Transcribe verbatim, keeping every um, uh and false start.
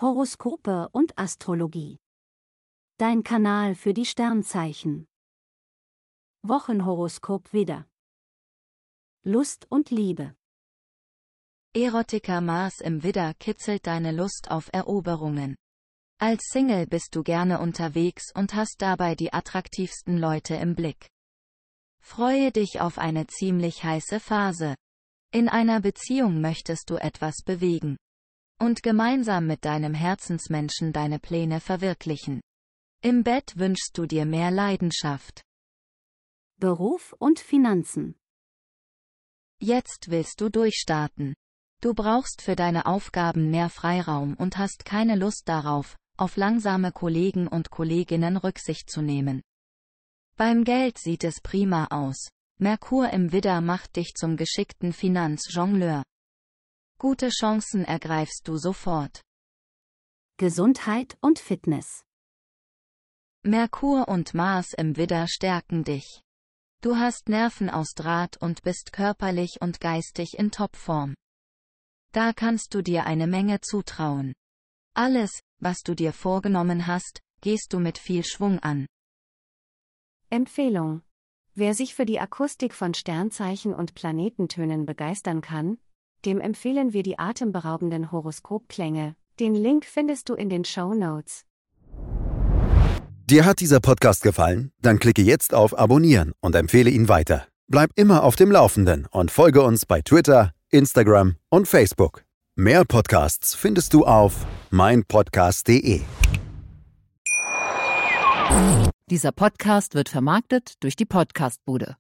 Horoskope und Astrologie. Dein Kanal für die Sternzeichen. Wochenhoroskop Widder. Lust und Liebe. Erotiker Mars im Widder kitzelt deine Lust auf Eroberungen. Als Single bist du gerne unterwegs und hast dabei die attraktivsten Leute im Blick. Freue dich auf eine ziemlich heiße Phase. In einer Beziehung möchtest du etwas bewegen. Und gemeinsam mit deinem Herzensmenschen deine Pläne verwirklichen. Im Bett wünschst du dir mehr Leidenschaft. Beruf und Finanzen. Jetzt willst du durchstarten. Du brauchst für deine Aufgaben mehr Freiraum und hast keine Lust darauf, auf langsame Kollegen und Kolleginnen Rücksicht zu nehmen. Beim Geld sieht es prima aus. Merkur im Widder macht dich zum geschickten Finanzjongleur. Gute Chancen ergreifst du sofort. Gesundheit und Fitness. Merkur und Mars im Widder stärken dich. Du hast Nerven aus Draht und bist körperlich und geistig in Topform. Da kannst du dir eine Menge zutrauen. Alles, was du dir vorgenommen hast, gehst du mit viel Schwung an. Empfehlung: Wer sich für die Akustik von Sternzeichen und Planetentönen begeistern kann, dem empfehlen wir die atemberaubenden Horoskopklänge. Den Link findest du in den Shownotes. Dir hat dieser Podcast gefallen? Dann klicke jetzt auf Abonnieren und empfehle ihn weiter. Bleib immer auf dem Laufenden und folge uns bei Twitter, Instagram und Facebook. Mehr Podcasts findest du auf meinpodcast punkt de. Dieser Podcast wird vermarktet durch die Podcastbude.